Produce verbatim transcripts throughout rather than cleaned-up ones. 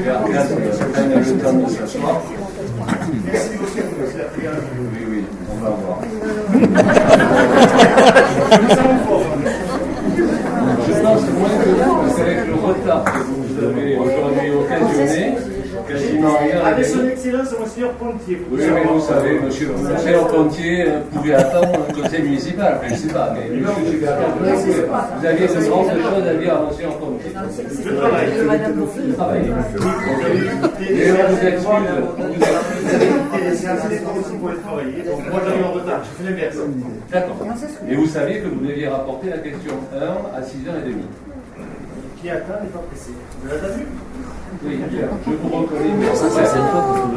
Monsieur Arcade prenne le temps de s'asseoir. Oui, oui, on va voir. Je pense moins que vous, parce qu'avec le retard que vous avez aujourd'hui occasionné, quasiment rien. Avec son excellence, Monsieur Pontier. Oui, mais vous savez, Monsieur le Pontier pouvait attendre un conseil municipal, je ne sais pas, mais Monsieur Arcade, vous aviez de grandes choses à dire à Monsieur Pontier. Je travaille. Je travaille. Et on vous excuse. Donc moi j'arrive en retard, je fais l'inverse. D'accord. Et vous saviez que vous deviez rapporter la question un à six heures trente. Qui attend n'est pas pressé. Vous l'avez vu? Oui, bien. Je vous reconnais. Ça, c'est une fois que vous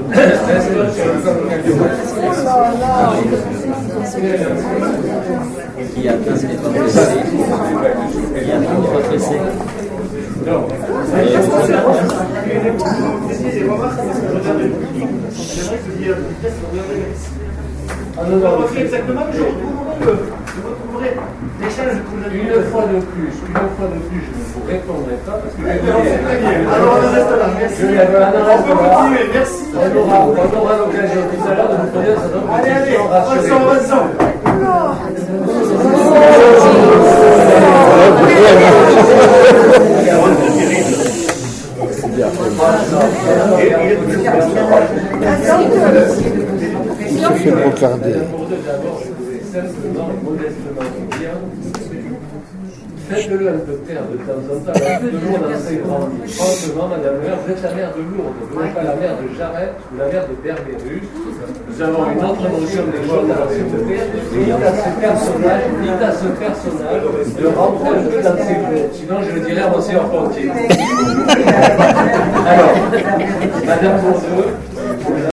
Qui attend, ce n'est pas pressé. Qui attend, n'est pas pressé. Non. Des remarques, parce que je regarde le public, j'aimerais que vous disiez à la vitesse, vous regardez ici. Ah non, non, je exactement, mais je retrouverai le, je retrouverai l'échange que vous avez. Une fois de plus, une fois de plus, je ne vous répondrai pas parce que je vais vous dire. Alors on en reste là, merci. Je vais on en reste On peut là. continuer, merci. On aura, on aura l'occasion tout à l'heure de vous poser un certain nombre de Allez, allez, questions avançons, rassurées. avançons. Ça fait regarder. Pour de d'abord, je voulais simplement et modestement vous dire, faites-le un peu taire de temps en temps, toujours dans ses grands livres. Franchement, Madame le maire, vous êtes la maire de Lourdes, vous n'êtes pas la maire de Jarret ou la maire de Berbérus. Nous avons une autre notion des choses, alors s'il vous plaît, dites à ce personnage, dites à ce personnage de rentrer un peu dans ses mots. Sinon, je le dirai à Monsieur Pontier. Alors, Madame Bourdieu,